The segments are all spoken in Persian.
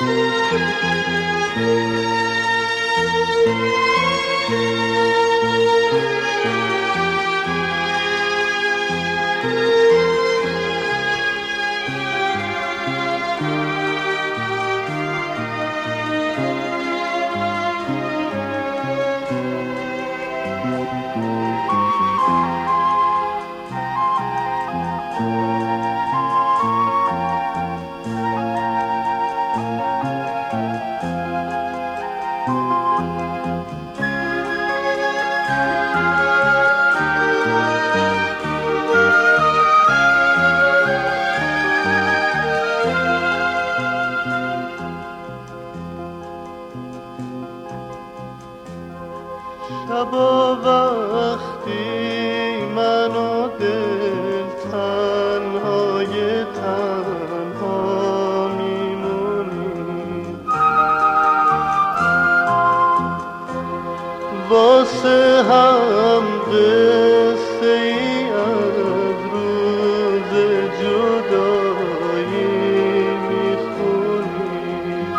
شبا وقتی من و دل تنهای تنها میمونیم، واسه هم قصه ای از روز جدایی میخونیم.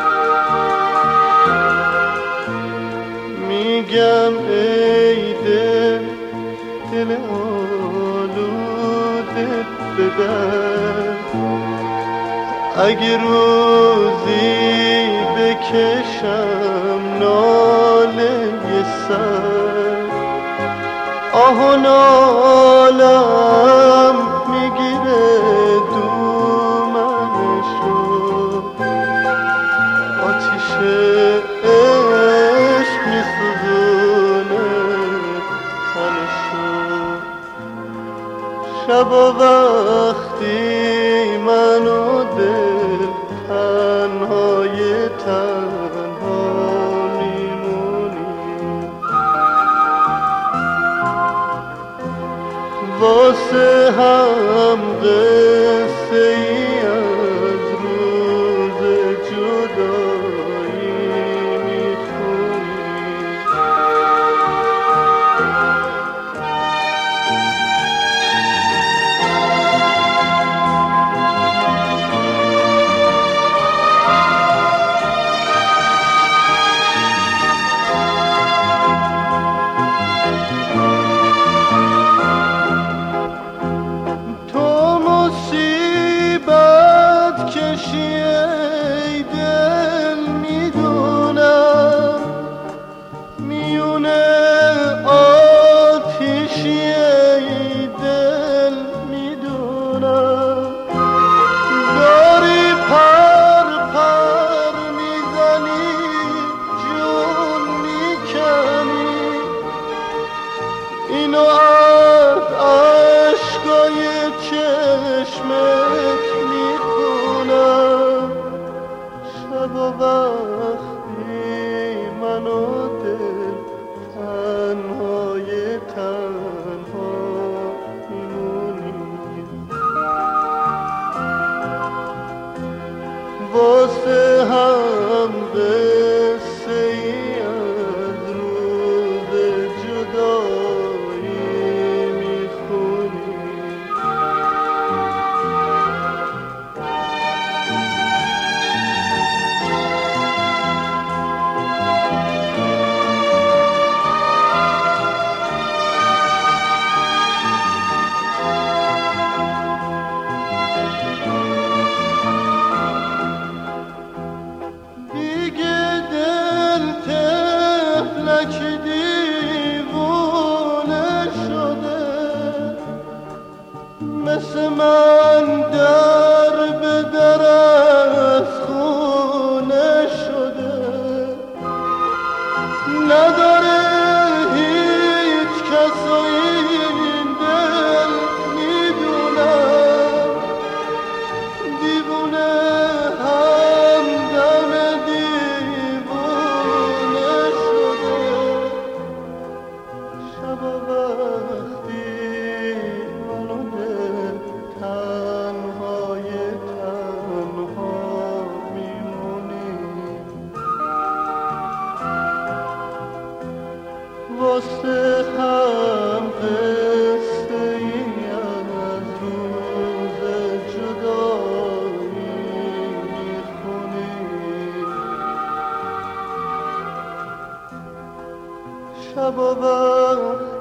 میگم ای دل، دل آلوده بدر، اگه روزی بکشم ناله سر، آه و نالم میگیره دومنشو، آتیش عشق میسوزونه تنشو. شبا وقتی من و دل تنهای تنها میمونیم، واسه هم قصه ای از روز جدایی میخونیم. ای دل میدونم میونه آتیشی، ای دل میدونم داری پر پر میزنی جون میکنی، اینو از عشقای چشمت میخونم. شبا وقتی من و دل تنهای تنها میمونیم، واسه هم قصه ای از روز جدایی میخونیم. دیگه شب و وقت